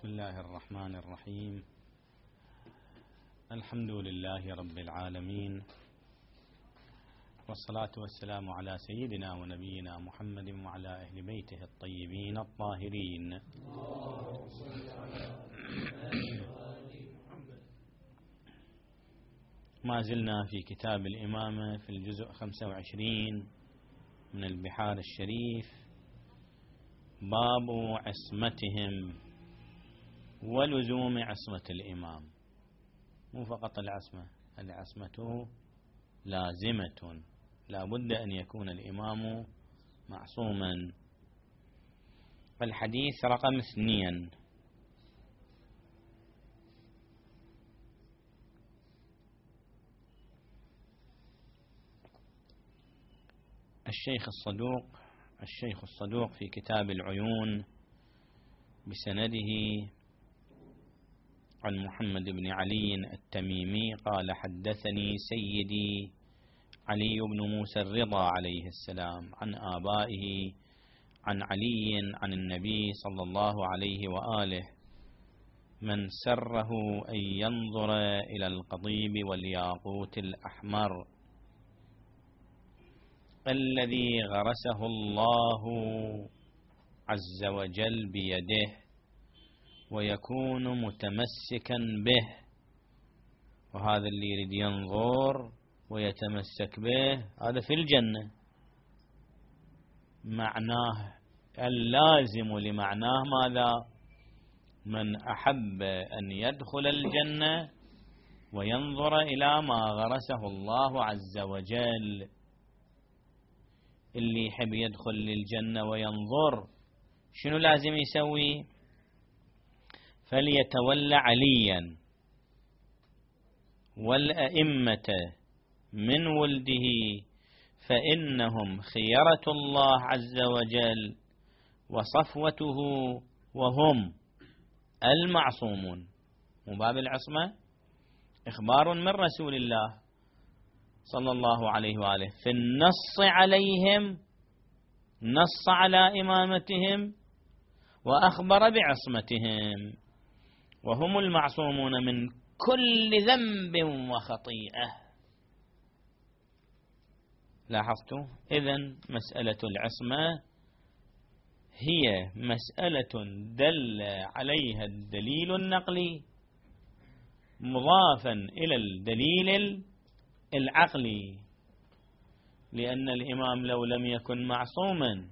بسم الله الرحمن الرحيم. الحمد لله رب العالمين، والصلاة والسلام على سيدنا ونبينا محمد وعلى أهل بيته الطيبين الطاهرين. ما زلنا في كتاب الإمامة في الجزء 25 من البحار الشريف، باب عصمتهم ولزوم عصمة الإمام. مو فقط العصمة لازمة، لا بد أن يكون الإمام معصوما. الحديث رقم 2. الشيخ الصدوق في كتاب العيون بسنده عن محمد بن علي التميمي قال: حدثني سيدي علي بن موسى الرضا عليه السلام عن آبائه عن علي عن النبي صلى الله عليه وآله: من سره أن ينظر إلى القضيب والياقوت الأحمر الذي غرسه الله عز وجل بيده ويكون متمسكا به، وهذا اللي يريد ينظر ويتمسك به هذا في الجنة. معناه اللازم لمعناه ماذا؟ من أحب أن يدخل الجنة وينظر إلى ما غرسه الله عز وجل. اللي يحب يدخل للجنة وينظر شنو لازم يسوي؟ فليتولى عليا والأئمة من ولده فإنهم خيرة الله عز وجل وصفوته وهم المعصومون. وباب العصمة إخبار من رسول الله صلى الله عليه وآله في النص عليهم، نص على إمامتهم وأخبر بعصمتهم، وهم المعصومون من كل ذنب وخطيئة. لاحظتوا؟ إذن مسألة العصمة هي مسألة دل عليها الدليل النقلي مضافا إلى الدليل العقلي، لأن الإمام لو لم يكن معصوما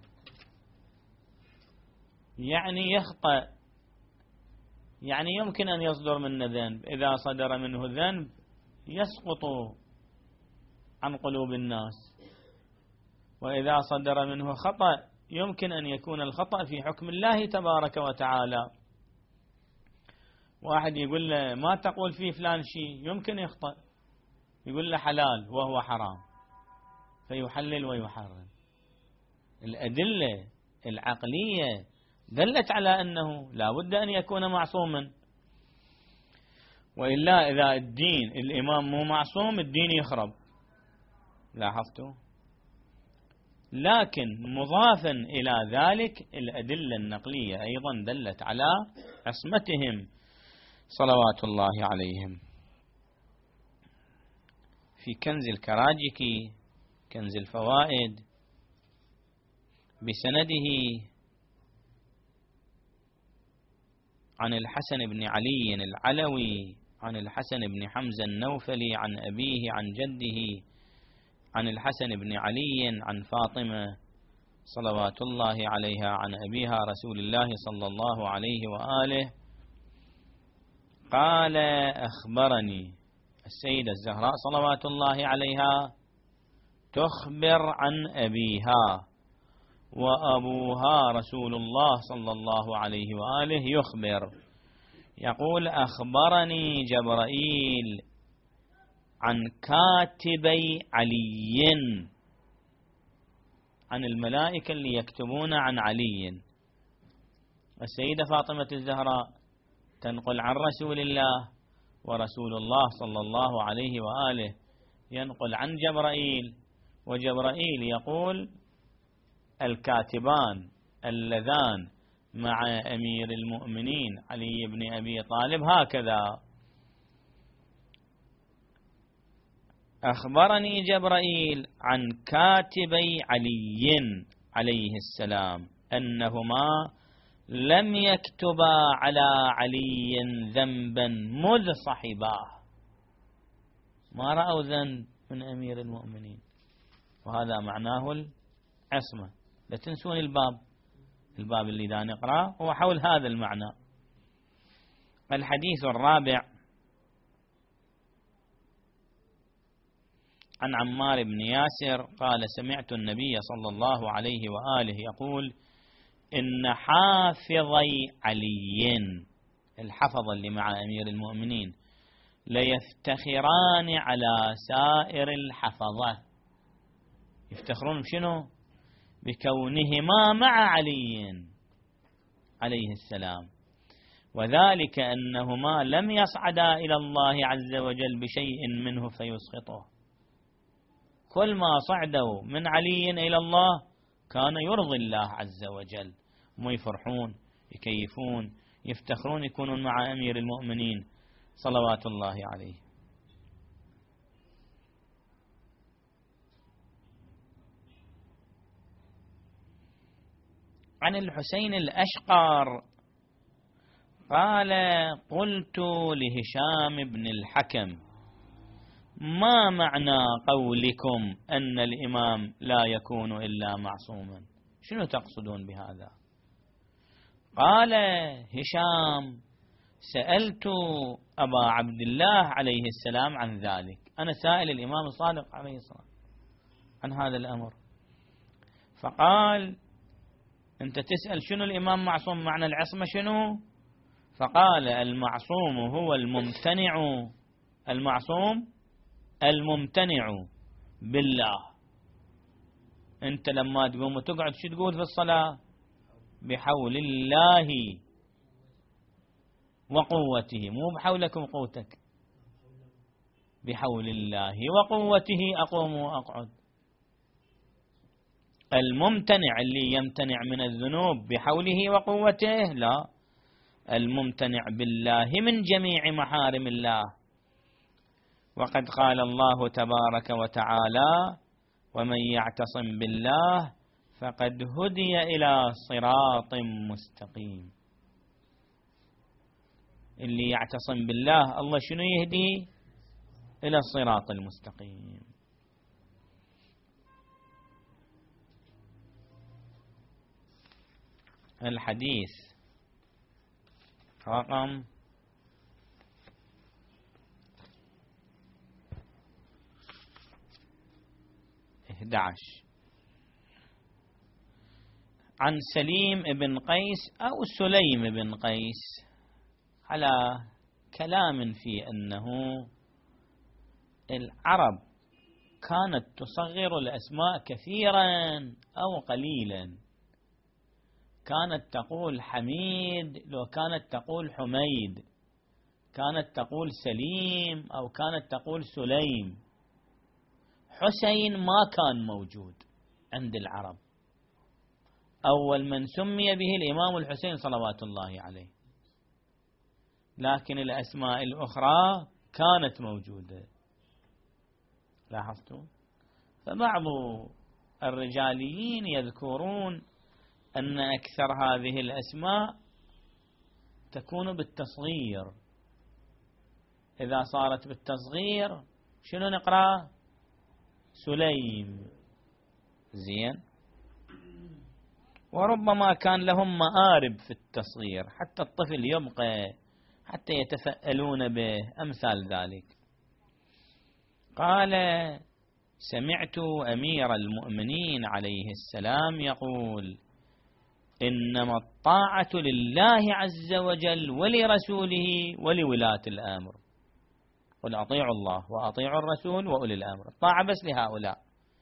يعني يخطأ، يعني يمكن أن يصدر منه ذنب. إذا صدر منه ذنب يسقط عن قلوب الناس، وإذا صدر منه خطأ يمكن أن يكون الخطأ في حكم الله تبارك وتعالى. واحد يقول له ما تقول في فلان شيء، يمكن يخطأ، يقول له حلال وهو حرام فيحلل ويحرم. الأدلة العقلية دلت على أنه لا بد أن يكون معصوما، وإلا إذا الدين الإمام مو معصوم الدين يخرب. لاحظتوا؟ لكن مضافا إلى ذلك الأدلة النقلية أيضا دلت على عصمتهم صلوات الله عليهم. في كنز الكراجكي كنز الفوائد بسنده عن الحسن بن علي العلوي عن الحسن بن حمزة النوفلي عن أبيه عن جده عن الحسن بن علي عن فاطمة صلوات الله عليها عن أبيها رسول الله صلى الله عليه وآله قال: أخبرني السيدة الزهراء صلوات الله عليها تخبر عن أبيها، وأبوها رسول الله صلى الله عليه وآله يخبر، يقول: أخبرني جبرائيل عن كاتبي علي، عن الملائكة اللي يكتبون عن علي. السيدة فاطمة الزهراء تنقل عن رسول الله، ورسول الله صلى الله عليه وآله ينقل عن جبرائيل، وجبرائيل يقول: الكاتبان اللذان مع أمير المؤمنين علي بن أبي طالب هكذا: أخبرني جبرائيل عن كاتبي علي عليه السلام أنهما لم يكتبا على علي ذنبا مذ صحباه، ما رأوا ذنب من أمير المؤمنين، وهذا معناه العصمة. لا تنسون الباب اللي دا نقرأ هو حول هذا المعنى. الحديث الرابع عن عمار بن ياسر قال: سمعت النبي صلى الله عليه وآله يقول: إن حافظي علي، الحفظ اللي مع أمير المؤمنين، ليفتخران على سائر الحفظة. يفتخرون بشنو؟ بكونهما مع علي عليه السلام، وذلك أنهما لم يصعدا إلى الله عز وجل بشيء منه فيسخطه. كل ما صعدوا من علي إلى الله كان يرضي الله عز وجل، هم يفرحون، يكيفون، يفتخرون، يكونون مع أمير المؤمنين صلوات الله عليه. عن الحسين الأشقر قال: قلت لهشام بن الحكم: ما معنى قولكم أن الإمام لا يكون إلا معصوما؟ شنو تقصدون بهذا؟ قال هشام: سألت أبا عبد الله عليه السلام عن ذلك، أنا سائل الإمام الصادق عليه السلام عن هذا الأمر، فقال: أنت تسأل شنو الإمام معصوم، معنى العصمة شنو؟ فقال: المعصوم هو الممتنع، المعصوم الممتنع بالله. أنت لما تقوم وتقعد شو تقول في الصلاة؟ بحول الله وقوته، مو بحولكم قوتك، بحول الله وقوته أقوم وأقعد. الممتنع اللي يمتنع من الذنوب بحوله وقوته، لا، الممتنع بالله من جميع محارم الله. وقد قال الله تبارك وتعالى: ومن يعتصم بالله فقد هدي إلى صراط مستقيم. اللي يعتصم بالله الله شنو يهدي؟ إلى الصراط المستقيم. الحديث رقم 11 عن سليم بن قيس أو سليم بن قيس، على كلام في أنه العرب كانت تصغر الأسماء كثيرا أو قليلا، كانت تقول حميد لو كانت تقول حميد، كانت تقول سليم أو كانت تقول سليم. حسين ما كان موجود عند العرب، أول من سمي به الإمام الحسين صلوات الله عليه، لكن الأسماء الأخرى كانت موجودة. لاحظتوا؟ فبعض الرجاليين يذكرون أن أكثر هذه الأسماء تكون بالتصغير، إذا صارت بالتصغير شنو نقرأ؟ سليم. زين. وربما كان لهم مآرب في التصغير حتى الطفل يبقى، حتى يتفألون به، أمثال ذلك. قال: سمعت أمير المؤمنين عليه السلام يقول: إنما الطاعة لله عز وجل ولرسوله ولولاة الأمر. قل أطيعوا الله وأطيعوا الرسول وأولي الأمر، الطاعة بس لهؤلاء.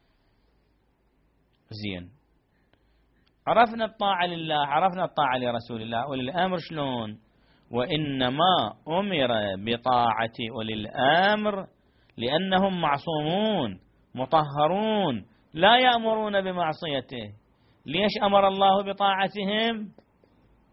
زين، عرفنا الطاعة لله، عرفنا الطاعة لرسول الله. أولي الأمر شلون؟ وإنما أمر بطاعة أولي الأمر لأنهم معصومون مطهرون لا يأمرون بمعصيته. ليش أمر الله بطاعتهم؟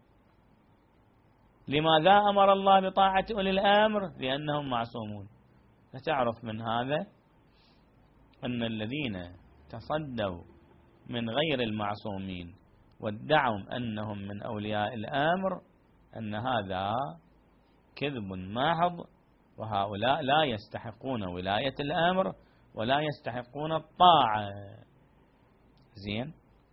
لماذا أمر الله بطاعة أولي الأمر؟ لأنهم معصومون. فتعرف من هذا أن الذين تصدوا من غير المعصومين وادعوا أنهم من أولياء الأمر أن هذا كذب محض، وهؤلاء لا يستحقون ولاية الأمر ولا يستحقون الطاعة. زين.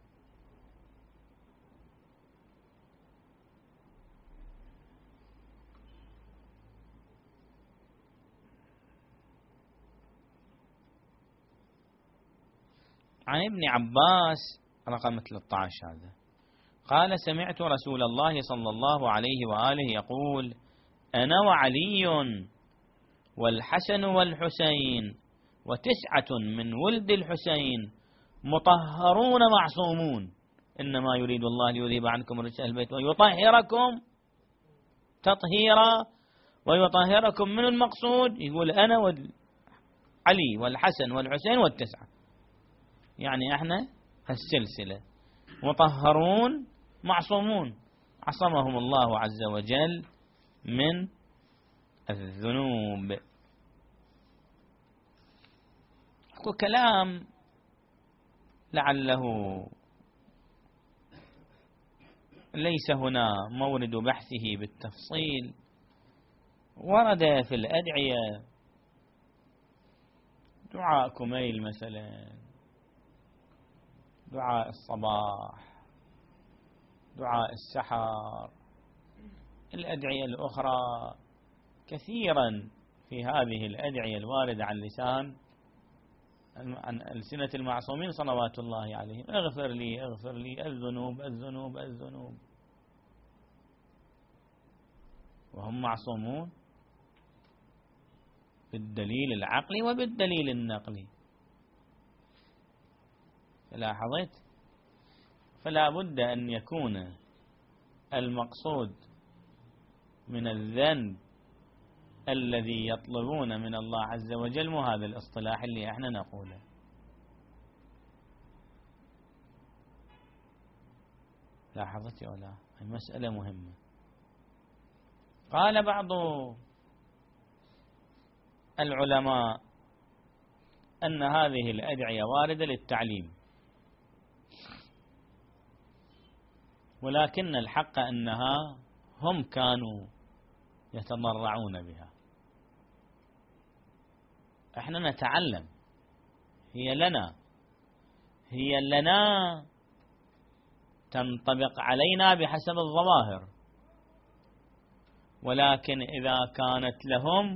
عن ابن عباس رقم 13 هذا قال: سمعت رسول الله صلى الله عليه وآله يقول: أنا وعلي والحسن والحسين 9 من ولد الحسين مطهرون معصومون، إنما يريد الله ليذهب عنكم رجس البيت ويطهركم تطهيرا. ويطهركم من المقصود، يقول أنا وعلي والحسن والحسين 9، يعني احنا السلسلة مطهرون معصومون، عصمهم الله عز وجل من الذنوب. اكو كلام لعله ليس هنا مورد بحثه بالتفصيل، ورد في الأدعية دعاء كميل مثلا، دعاء الصباح، دعاء السحر، الأدعية الأخرى كثيرا في هذه الأدعية الواردة عن ألسنة المعصومين صلوات الله عليهم: اغفر لي اغفر لي، الذنوب الذنوب الذنوب، وهم معصومون بالدليل العقلي وبالدليل النقلي. لاحظت؟ فلا بد أن يكون المقصود من الذنب الذي يطلبون من الله عز وجل مو هذا الاصطلاح اللي احنا نقوله. لاحظت يا ولا؟ المسألة مهمة. قال بعض العلماء أن هذه الأدعية واردة للتعليم، ولكن الحق أنها هم كانوا يتضرعون بها. احنا نتعلم، هي لنا تنطبق علينا بحسب الظواهر، ولكن إذا كانت لهم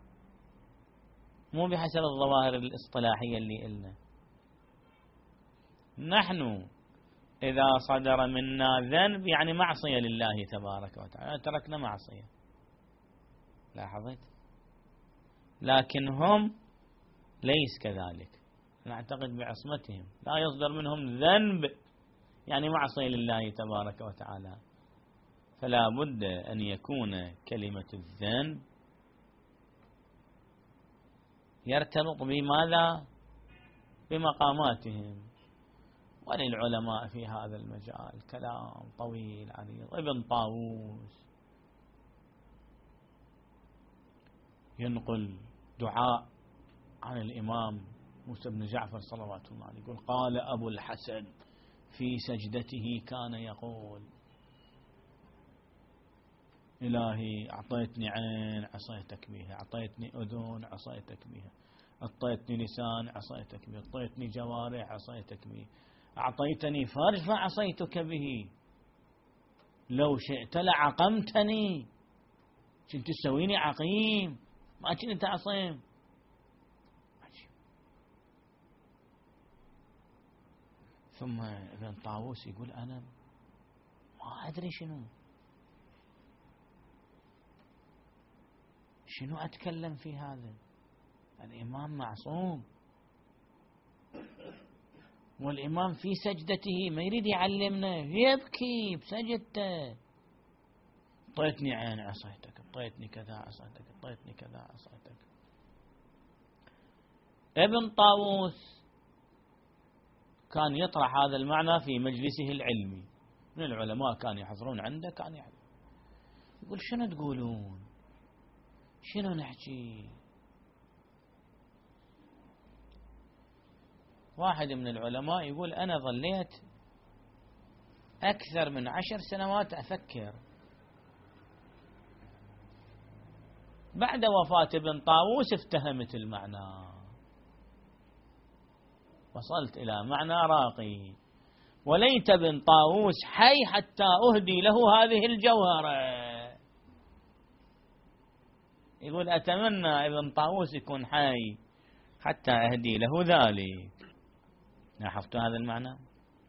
مو بحسب الظواهر الاصطلاحية اللي إلنا. نحن إذا صدر منا ذنب يعني معصية لله تبارك وتعالى، تركنا معصية. لاحظت؟ لكن هم ليس كذلك، نعتقد بعصمتهم، لا يصدر منهم ذنب يعني معصية لله تبارك وتعالى. فلا بد أن يكون كلمة الذنب يرتبط بماذا؟ بمقاماتهم. وللعلماء في هذا المجال كلام طويل عريض. ابن طاووس ينقل دعاء عن الإمام موسى بن جعفر صلوات الله عليه، يقول: قال أبو الحسن في سجدته كان يقول: إلهي أعطيتني عين عصيتك بها، أعطيتني أذن عصيتك بها، أعطيتني لسان عصيتك به، أعطيتني جوارح عصيتك به، أعطيتني فرج فعصيتك به، لو شئت لعقمتني، كنت تسويني عقيم، ما كنت عصيم. ثم ابن طاووس يقول: أنا ما أدري شنو أتكلم في هذا، الإمام معصوم، والإمام في سجدته ما يريد يعلمنا، يبكي بسجدته: أعطيتني عين عصيتك، أعطيتني كذا عصيتك، أعطيتني كذا عصيتك. ابن طاووس كان يطرح هذا المعنى في مجلسه العلمي، من العلماء كان يحضرون عنده، كان يحضر. يقول شنو تقولون؟ شنو نحكي؟ واحد من العلماء يقول أنا ظليت أكثر من 10 سنوات أفكر، بعد وفاة ابن طاووس افتهمت المعنى، وصلت إلى معنى راقي، وليت ابن طاووس حي حتى أهدي له هذه الجوهرة. يقول أتمنى ابن طاووس يكون حي حتى أهدي له ذلك. لاحظتوا هذا المعنى؟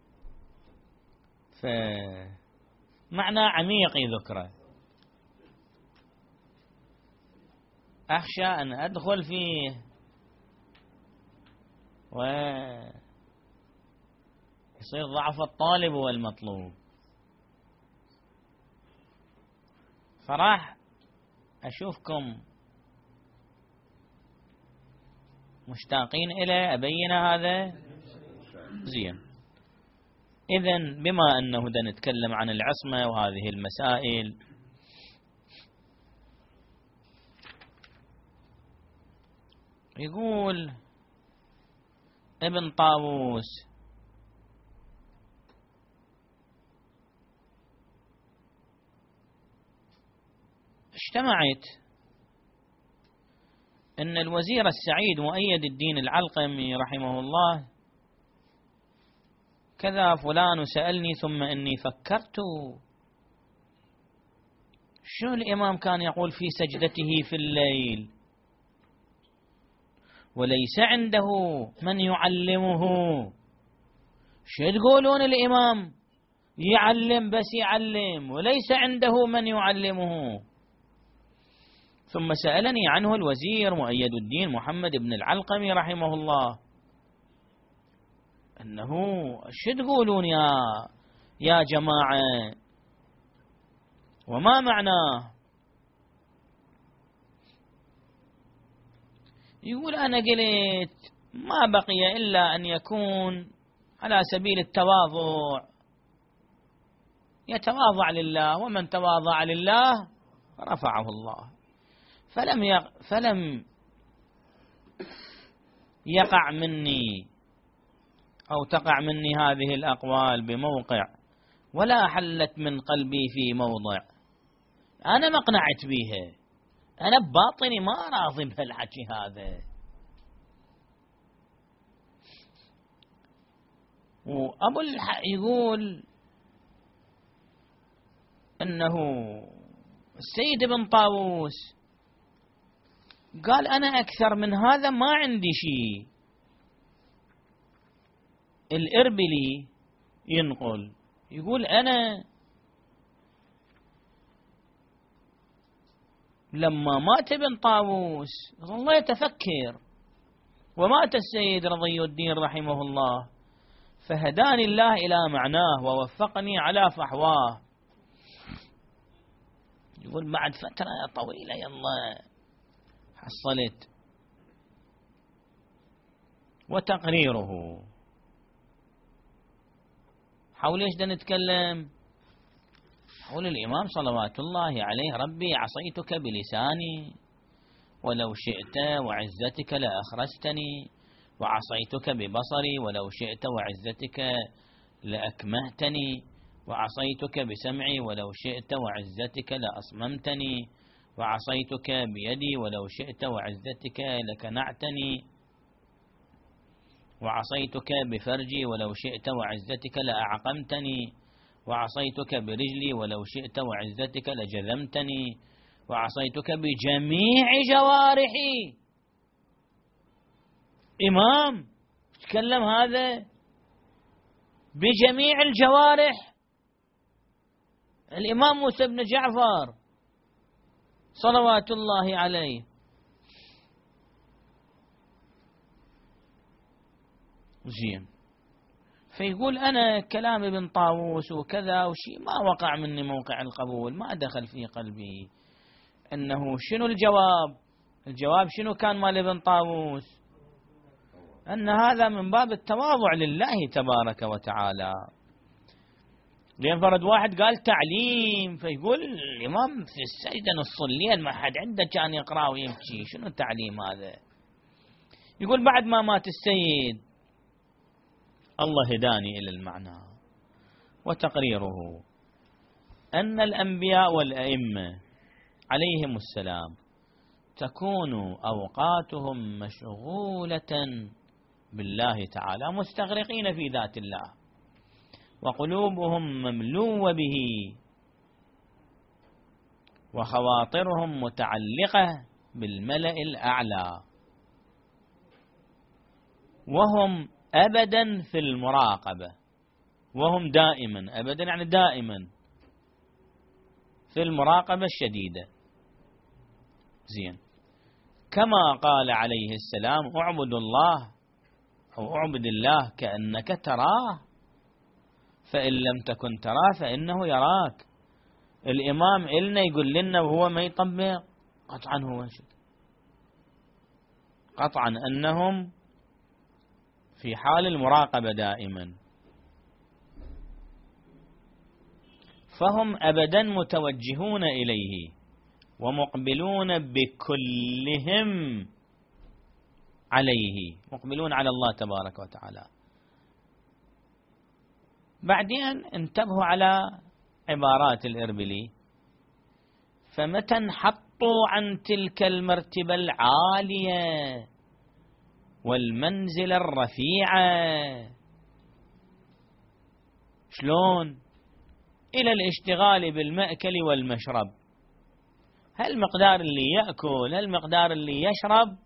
فمعنى عميق ذكره، أخشى أن أدخل فيه ويصير ضعف الطالب والمطلوب، فراح أشوفكم مشتاقين إليه أبين هذا زين. إذن بما أنه نتكلم عن العصمة وهذه المسائل، يقول ابن طاووس اجتمعت أن الوزير السعيد مؤيد الدين العلقمي رحمه الله كذا فلان سألني ثم إني فكرت شو الإمام كان يقول في سجدته في الليل وليس عنده من يعلمه. شو تقولون الإمام يعلم بس يعلم وليس عنده من يعلمه؟ ثم سألني عنه الوزير مؤيد الدين محمد بن العلقمي رحمه الله أنه شو تقولون يا جماعة وما معناه؟ يقول أنا قلت ما بقي إلا أن يكون على سبيل التواضع، يتواضع لله، ومن تواضع لله رفعه الله. فلم يقع مني أو تقع مني هذه الأقوال بموقع ولا حلت من قلبي في موضع. أنا ما اقنعت بيها، أنا بباطني ما راضي بهالحكي هذا. وأبو الحق يقول أنه السيد ابن طاووس قال أنا أكثر من هذا ما عندي شيء. الإربلي ينقل يقول أنا لما مات ابن طاووس ظليت أفكر، ومات السيد رضي الدين رحمه الله، فهداني الله إلى معناه ووفقني على فحواه. يقول بعد فترة طويلة يلا حصلت. وتقريره حول ايش نتكلم؟ حول الإمام صلوات الله عليه. ربي عصيتك بلساني ولو شئت وعزتك لأخرجتني، وعصيتك ببصري ولو شئت وعزتك لأكمهتني، وعصيتك بسمعي ولو شئت وعزتك لأصممتني، وعصيتك بيدي ولو شئت وعزتك لكنعتني، وعصيتك بفرجي ولو شئت وعزتك لأعقمتني، وعصيتك برجلي ولو شئت وعزتك لجذمتني، وعصيتك بجميع جوارحي. إمام تكلم هذا بجميع الجوارح. الإمام موسى بن جعفر صلوات الله عليه زين. فيقول أنا كلام ابن طاووس وكذا وشي ما وقع مني موقع القبول، ما دخل في قلبي. أنه شنو الجواب شنو كان مال ابن طاووس؟ أن هذا من باب التواضع لله تبارك وتعالى. لين فرد واحد قال تعليم، فيقول الإمام في السجدة نص الليل ما حد عنده كان يقرأ ويمشي، شنو التعليم هذا؟ يقول بعد ما مات السيد الله هداني إلى المعنى، وتقريره أن الأنبياء والأئمة عليهم السلام تكون أوقاتهم مشغولة بالله تعالى، مستغرقين في ذات الله، وقلوبهم مملوءة به، وخواطرهم متعلقة بالملأ الأعلى، وهم أبدا في المراقبة، وهم دائما، أبدا يعني دائما في المراقبة الشديدة. زين، كما قال عليه السلام اعبد الله أو اعبد الله كأنك تراه فإن لم تكن تراه فإنه يراك. الإمام إلنا يقول لنا وهو ما يطبق، قطعا هو قطعا أنهم في حال المراقبة دائما، فهم أبدا متوجهون إليه ومقبلون بكلهم عليه، مقبلون على الله تبارك وتعالى. بعدين انتبهوا على عبارات الإربلي، فمتى انحطوا عن تلك المرتبة العالية والمنزلة الرفيعة، شلون؟ إلى الاشتغال بالمأكل والمشرب، هالمقدار اللي يأكل هالمقدار اللي يشرب،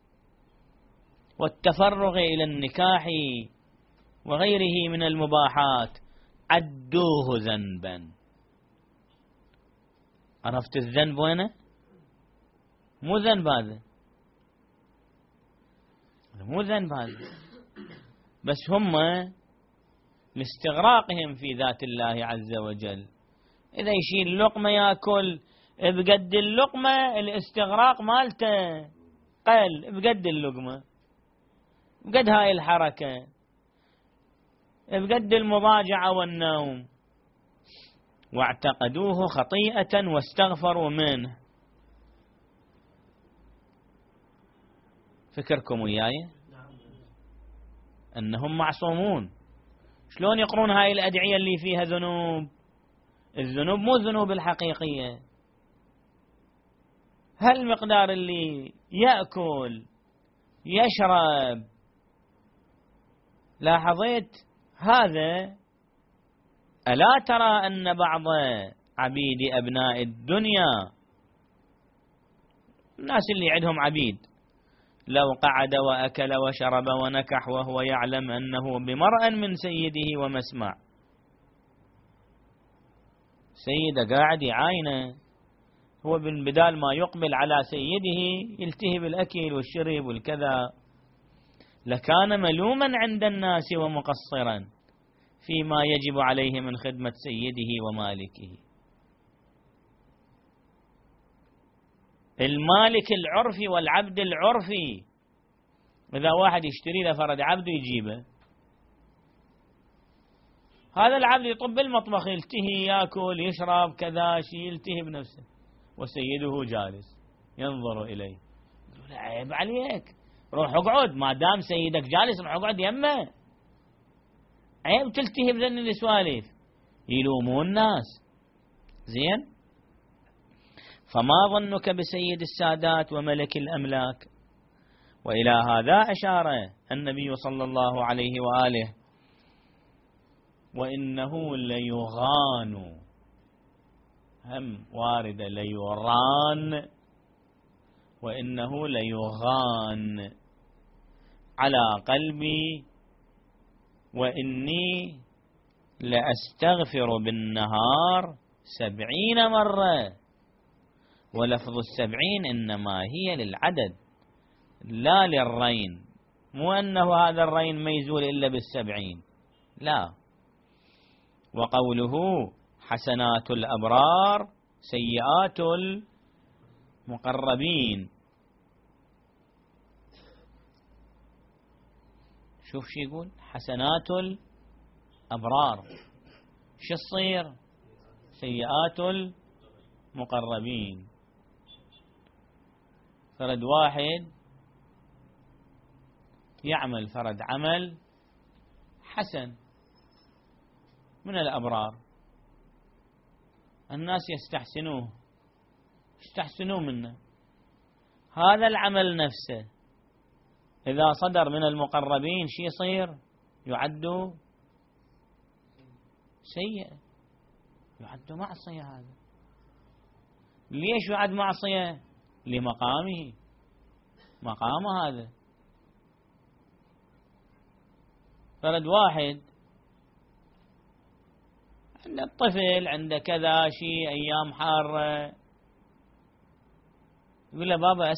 والتفرغ إلى النكاح وغيره من المباحات، عدوه ذنبا. عرفت الذنب وينه؟ مو ذنب هذا، مو ذنب هذا، بس هم لاستغراقهم في ذات الله عز وجل. إذا يشيل لقمة يأكل بقد اللقمة، الاستغراق مالته قل بقد اللقمة، بقد هاي الحركة، بقد المضاجعة والنوم، واعتقدوه خطيئة واستغفروا منه. فكركم وياي أنهم معصومون. شلون يقرون هاي الأدعية اللي فيها ذنوب؟ الذنوب مو ذنوب الحقيقية، هالمقدار اللي يأكل يشرب، لاحظت هذا؟ ألا ترى أن بعض عبيد أبناء الدنيا، الناس اللي عندهم عبيد، لو قعد وأكل وشرب ونكح وهو يعلم أنه بمرأ من سيده ومسمع، سيده قاعد يعاينه، هو بدال ما يقبل على سيده يلتهي بالأكل والشرب والكذا، لكان ملوما عند الناس ومقصرا فيما يجب عليه من خدمة سيده ومالكه. المالك العرفي والعبد العرفي، إذا واحد يشتري له فرد عبد يجيبه، هذا العبد يطب المطبخ، يلتهي يأكل يشرب كذا شيء، يلتهي بنفسه، وسيده جالس ينظر إليه، يقول له عيب عليك، روح اقعد، ما دام سيدك جالس روح اقعد يمه، عيب تلتهي بذن السوالف، يلومون الناس. زين، فما ظنك بسيد السادات وملك الأملاك؟ وإلى هذا أشار النبي صلى الله عليه وآله، وإنه ليغان، هم واردة ليران، وإنه ليغان على قلبي، وإني لأستغفر بالنهار 70 مرة، ولفظ 70 إنما هي للعدد لا للرين، مو أنه هذا الرين ما يزول إلا 70، لا. وقوله حسنات الأبرار سيئات المقربين، شوف شو يقول، حسنات الأبرار، شو تصير؟ سيئات المقربين. فرد واحد يعمل فرد عمل حسن من الأبرار، الناس يستحسنوه منه. هذا العمل نفسه إذا صدر من المقربين شو يصير؟ يعد سيئة، يعد معصية. هذا ليش يعد معصية؟ لمقامه، مقامه هذا. فرد واحد عنده الطفل عنده كذا شيء أيام حارة، يقول له بابا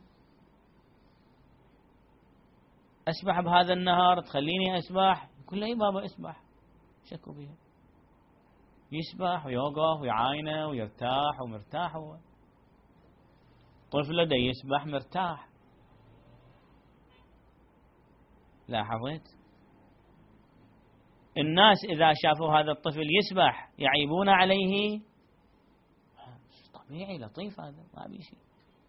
أسبح بهذا النهار، تخليني أسبح؟ يقول له إيه بابا اسبح، شكو بها. يسبح ويوقف ويعاينه ويرتاح ومرتاح. هو طفله دا يسبح مرتاح. لاحظت؟ الناس إذا شافوا هذا الطفل يسبح يعيبون عليه؟ طبيعي لطيف، هذا ما بي شيء.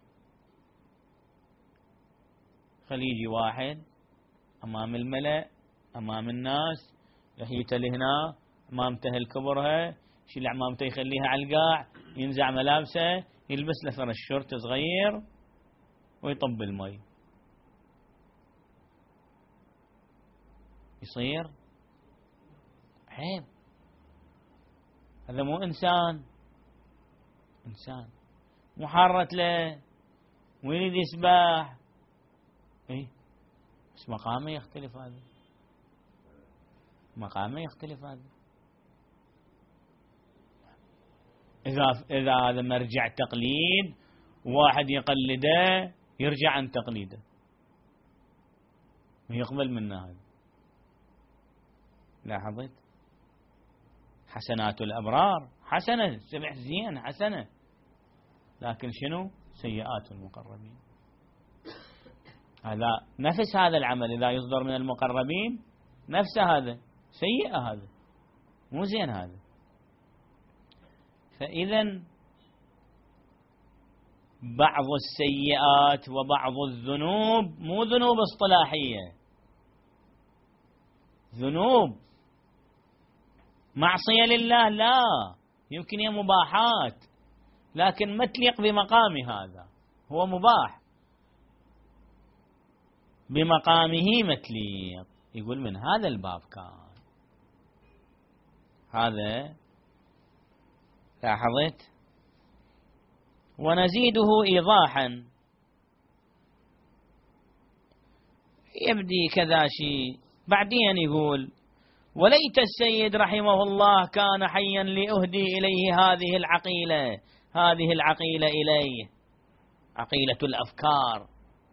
خليجي واحد أمام الملأ أمام الناس، لحيته لهنا، أمامته الكبرها، يشيل عمامته يخليها على القاع، ينزع ملابسه، يلبس له فرش شورت صغير ويطب المي. يصير عيب. هذا مو إنسان محرت له ويريد يسبح. إيه بس مقامه يختلف. هذا مقامه يختلف. هذا إذا هذا مرجع تقليد واحد يقلده يرجع عن تقليده ويقبل منه. هذا لاحظت؟ حسنات الأبرار حسنة، سبح زين حسنة، لكن شنو؟ سيئات المقربين. هذا نفس هذا العمل إذا يصدر من المقربين نفس هذا سيئة، هذا مو زين. هذا فإذا بعض السيئات وبعض الذنوب مو ذنوب اصطلاحية، ذنوب معصية لله، لا، يمكن هي مباحات لكن ما تليق بمقام هذا. هو مباح بمقامه ما تليق. يقول من هذا الباب كان هذا. لاحظت؟ ونزيده إيضاحا، يبدي كذا شيء. بعدين يقول: وليت السيد رحمه الله كان حيا لأهدي إليه هذه العقيلة إليه، عقيلة الأفكار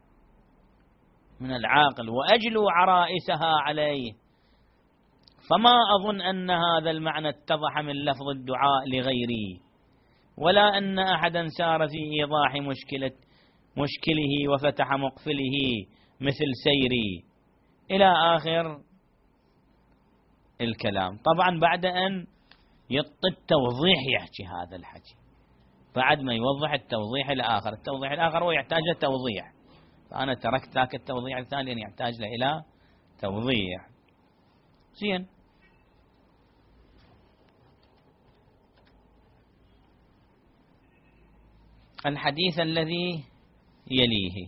من العاقل، وأجلو عرائسها عليه. فما أظن أن هذا المعنى اتضح من لفظ الدعاء لغيري، ولا أن أحدا سار في إيضاح مشكله وفتح مقفله مثل سيري، إلى آخر الكلام. طبعا بعد أن يطي التوضيح يحكي هذا الحكي، بعد ما يوضح التوضيح الآخر. التوضيح الآخر هو يحتاج توضيح، فأنا تركت ذاك التوضيح الثاني لأن يحتاج إلى توضيح. زين. الحديث الذي يليه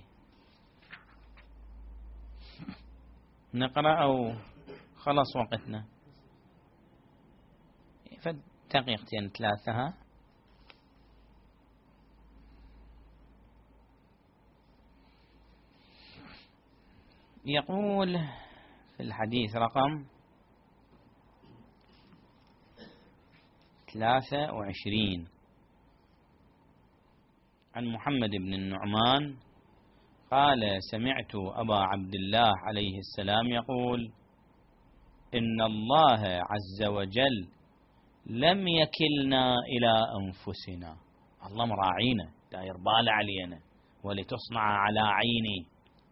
نقرأ أو خلص وقتنا؟ دقيقتين 3. يقول في الحديث رقم 23 عن محمد بن النعمان قال: سمعت أبا عبد الله عليه السلام يقول: إن الله عز وجل لم يكلنا إلى أنفسنا. الله مراعينا، داير بال علينا، ولتصنع على عيني.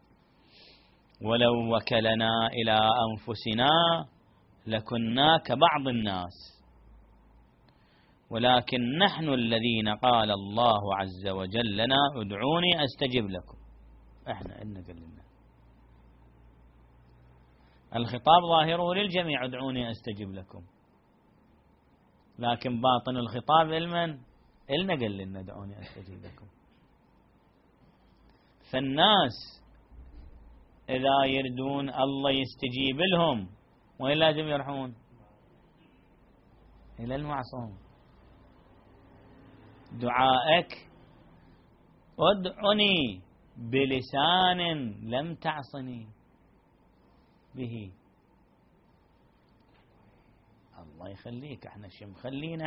ولو وكلنا إلى أنفسنا لكنا كبعض الناس. ولكن نحن الذين قال الله عز وجل لنا ادعوني أستجب لكم. احنا إنك لنا الخطاب ظاهره للجميع ادعوني أستجب لكم، لكن باطن الخطاب لمن؟ إلنا قال لنا ادعوني أستجب لكم. فالناس إذا يردون الله يستجيب لهم وين لازم يروحون؟ إلى المعصوم. دعائك ادعني بلسان لم تعصني به. الله يخليك، احنا شو مخلينا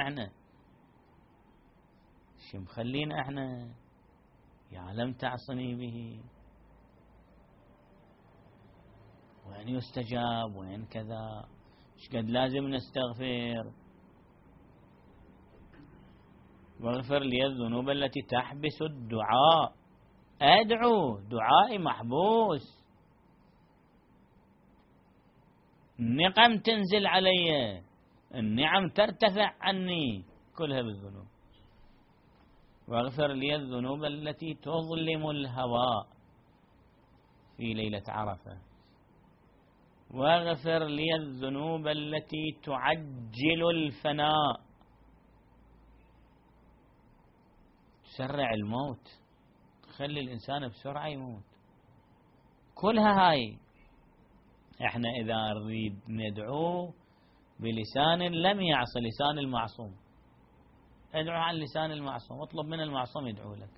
احنا يا لم تعصني به، وين يستجاب وين كذا، شقد لازم نستغفر. واغفر لي الذنوب التي تحبس الدعاء. أدعو، دعائي محبوس، النقم تنزل علي، النعم ترتفع عني كلها بالذنوب. واغفر لي الذنوب التي تظلم الهواء في ليلة عرفة. واغفر لي الذنوب التي تعجل الفناء، تسرع الموت، تخلي الإنسان بسرعة يموت. كلها هاي احنا إذا نريد ندعو بلسان لم يعص لسان المعصوم، ادعو عن لسان المعصوم، اطلب من المعصوم يدعو لك.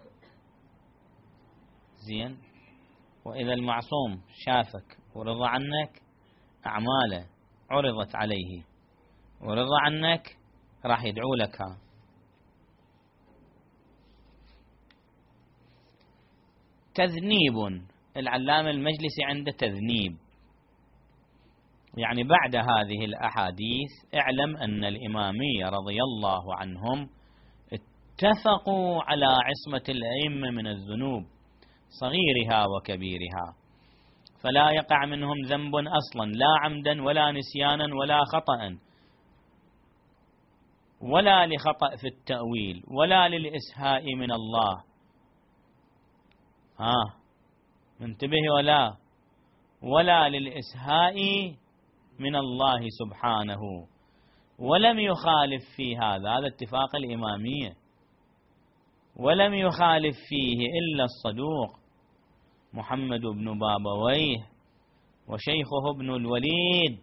زين، وإذا المعصوم شافك ورضى عنك، أعماله عرضت عليه ورضى عنك، راح يدعو لك. تذنيب، العلامة المجلسي عنده تذنيب، يعني بعد هذه الأحاديث اعلم أن الإمامية رضي الله عنهم اتفقوا على عصمة الأئمة من الذنوب صغيرها وكبيرها، فلا يقع منهم ذنب أصلا، لا عمدا ولا نسيانا ولا خطأ، ولا لخطأ في التأويل ولا للإسهاء من الله. انتبه، ولا للإسهاء من الله سبحانه، ولم يخالف في هذا اتفاق الإمامية، ولم يخالف فيه إلا الصدوق محمد بن بابويه وشيخه ابن الوليد،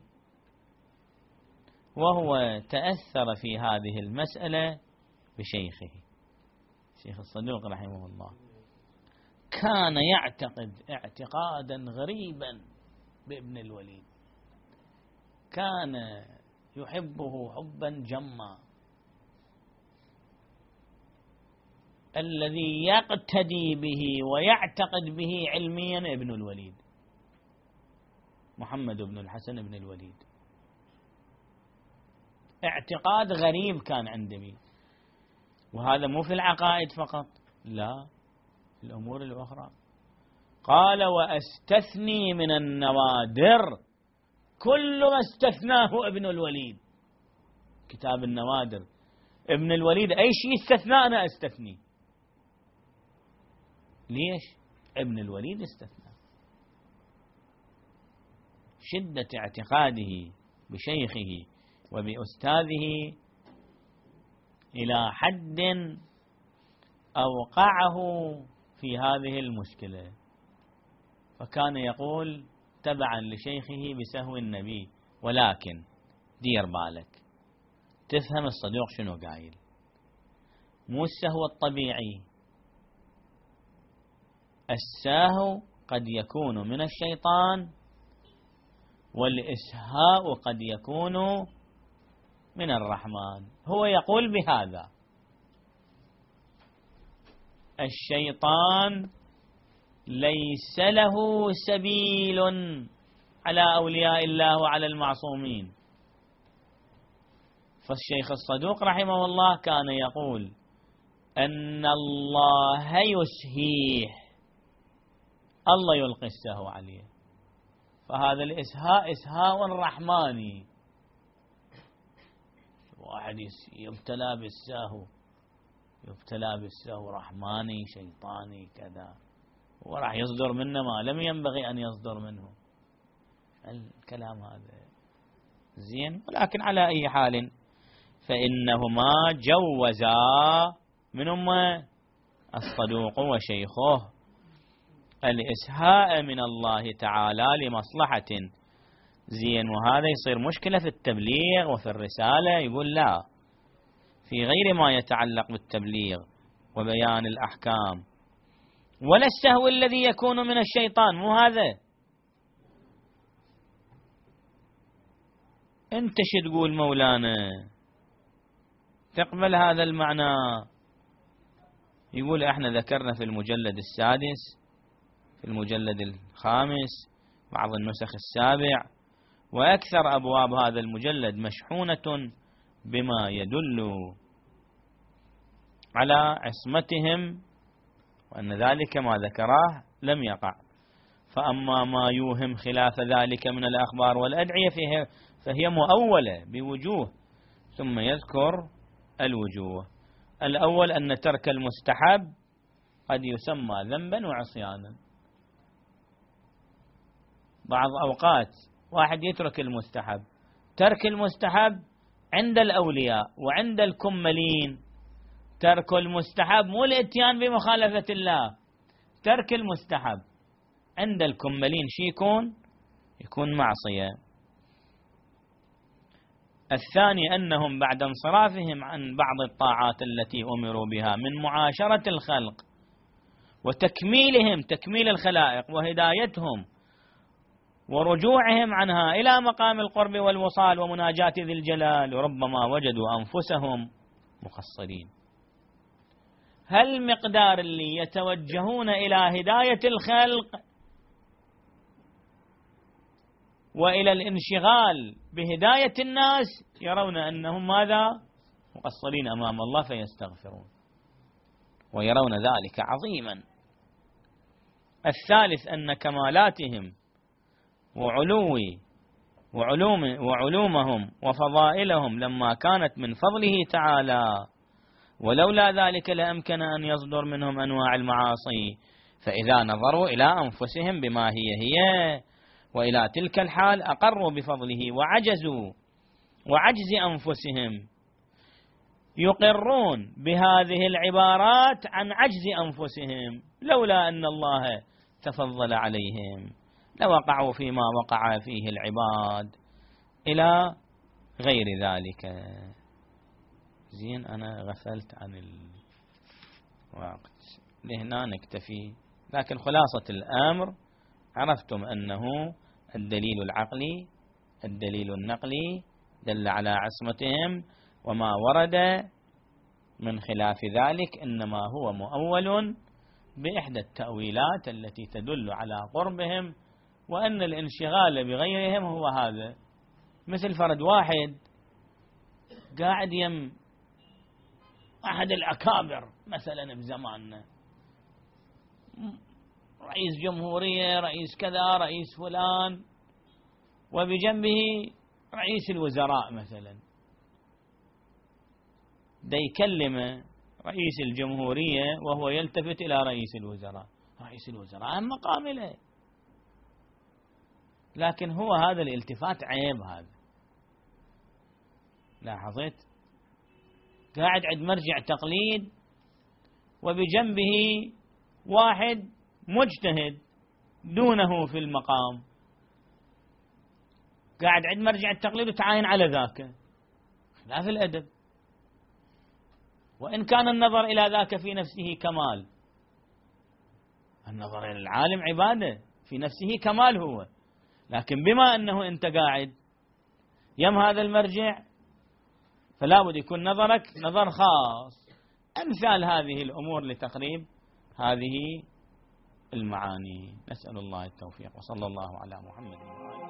وهو تأثر في هذه المسألة بشيخه. شيخ الصدوق رحمه الله كان يعتقد اعتقادا غريبا بابن الوليد، كان يحبه حبا جما، الذي يقتدي به ويعتقد به علميا ابن الوليد محمد بن الحسن بن الوليد. اعتقاد غريب كان عندي، وهذا مو في العقائد فقط، لا، في الأمور الأخرى. قال وأستثني من النوادر كل ما استثناه ابن الوليد. كتاب النوادر ابن الوليد أي شيء استثنى أنا أستثني. ليش؟ ابن الوليد استثنى. شدة اعتقاده بشيخه وبأستاذه إلى حد أوقعه في هذه المشكلة، فكان يقول تبعا لشيخه بسهو النبي. ولكن دير بالك تفهم الصدوق شنو قايل، مو السهو الطبيعي، السهو قد يكون من الشيطان، والإسهاء قد يكون من الرحمن. هو يقول بهذا الشيطان ليس له سبيل على أولياء الله وعلى المعصومين. فالشيخ الصدوق رحمه الله كان يقول أن الله يسهيه، الله يلقي السهو عليه، فهذا الإسهاء إسهاء رحماني. واحد يبتلى بالسهو، يبتلى بالسهو رحماني شيطاني كذا، وراح يصدر منه ما لم ينبغي أن يصدر منه. الكلام هذا زين. ولكن على أي حال فإنهما جوزا منهما الصدوق وشيخه الإسهاء من الله تعالى لمصلحة. زين. وهذا يصير مشكلة في التبليغ وفي الرسالة. يقول لا، في غير ما يتعلق بالتبليغ وبيان الأحكام ولا السهو الذي يكون من الشيطان، مو هذا. انت شو تقول مولانا؟ تقبل هذا المعنى؟ يقول احنا ذكرنا في المجلد السادس، في المجلد الخامس، بعض النسخ السابع وأكثر أبواب هذا المجلد مشحونة بما يدل على عصمتهم، وأن ذلك ما ذكراه لم يقع. فأما ما يوهم خلاف ذلك من الأخبار والأدعية فهي مؤولة بوجوه، ثم يذكر الوجوه. الأول أن ترك المستحب قد يسمى ذنبا وعصيانا. بعض أوقات واحد يترك المستحب، ترك المستحب عند الأولياء وعند الكملين، ترك المستحب مو الاتيان بمخالفة الله، ترك المستحب عند الكملين شي يكون معصية. الثاني أنهم بعد انصرافهم عن بعض الطاعات التي أمروا بها من معاشرة الخلق وتكميلهم تكميل الخلائق وهدايتهم ورجوعهم عنها إلى مقام القرب والوصال ومناجاة ذي الجلال، وربما وجدوا أنفسهم مقصرين. هل مقدار اللي يتوجهون إلى هداية الخلق وإلى الانشغال بهداية الناس يرون أنهم ماذا؟ مقصرين أمام الله فيستغفرون ويرون ذلك عظيما. الثالث أن كمالاتهم وعلومهم وفضائلهم لما كانت من فضله تعالى، ولولا ذلك لأمكن أن يصدر منهم أنواع المعاصي، فإذا نظروا إلى أنفسهم بما هي وإلى تلك الحال أقروا بفضله وعجز أنفسهم، يقرون بهذه العبارات عن عجز أنفسهم. لولا أن الله تفضل عليهم لوقعوا فيما وقع فيه العباد إلى غير ذلك. زين. أنا غفلت عن الوقت، لهنا نكتفي. لكن خلاصة الأمر عرفتم أنه الدليل العقلي الدليل النقلي دل على عصمتهم، وما ورد من خلاف ذلك إنما هو مؤول بإحدى التأويلات التي تدل على قربهم، وأن الانشغال بغيرهم هو هذا. مثل فرد واحد قاعد يم أحد الأكابر مثلا بزماننا، رئيس جمهورية، رئيس كذا، رئيس فلان، وبجنبه رئيس الوزراء مثلا، دا يكلم رئيس الجمهورية وهو يلتفت إلى رئيس الوزراء. رئيس الوزراء أهم مقام له، لكن هو هذا الالتفات عيب. هذا لاحظت؟ قاعد عند مرجع تقليد وبجنبه واحد مجتهد دونه في المقام، قاعد عند مرجع التقليد وتعاين على ذاك، خلاف الأدب. وإن كان النظر إلى ذاك في نفسه كمال، النظر إلى العالم عبادة في نفسه كمال هو، لكن بما أنه أنت قاعد يم هذا المرجع فلا بد يكون نظرك نظر خاص. أمثال هذه الأمور لتقريب هذه المعاني. نسأل الله التوفيق، وصلى الله على محمد وعلى آله.